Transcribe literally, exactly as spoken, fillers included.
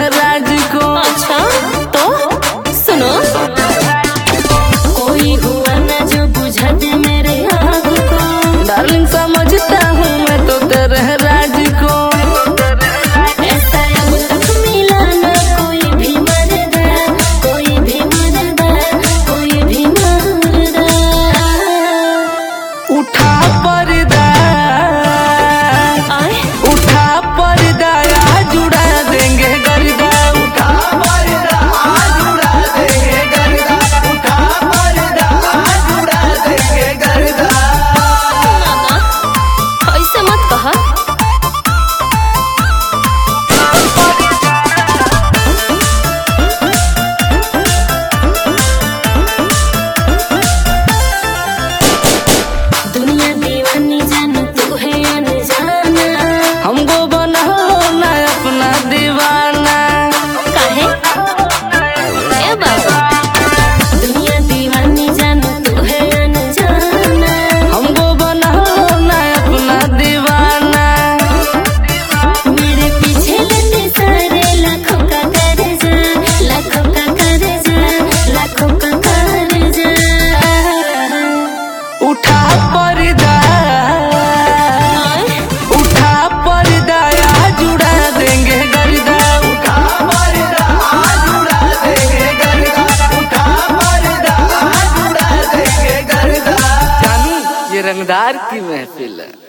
राज को। अच्छा तो सुनो, कोई हुआ ना जो बुझा दे मेरे आग को। डार्लिंग समझता हूँ मैं तो तेरे राज को। ऐसा अब तक मिला ना कोई भी मर्दा, कोई भी मर्दा, कोई भी मर्दा। उठा पर्दा, आए उठा पर्दा आज उड़ा देंगे गर्दा। उठा पर्दा आज उड़ा देंगे गर्दा। उठा पर्दा आज उड़ा देंगे गर्दा। ना ऐसे मत कहा। दुनिया दीवानी जानो तू है अनजाना। हमको बना ना अपना दीवाना। काहे ए बाबा, दुनिया दीवानी जानो तू है अनजाना। हमको बना ना अपना दीवाना। मेरे पीछे लगे सारे लाखों का कर्जा, लाखों का कर्जा, लाखों का कर्जा। उठा पर्दा, उठा पर्दा आज उड़ा देंगे गर्दा। उठा पर्दा आज उड़ा देंगे गर्दा। उठा पर्दा आज उड़ा देंगे गर्दा। जानू ये रंगदार की महफिल है।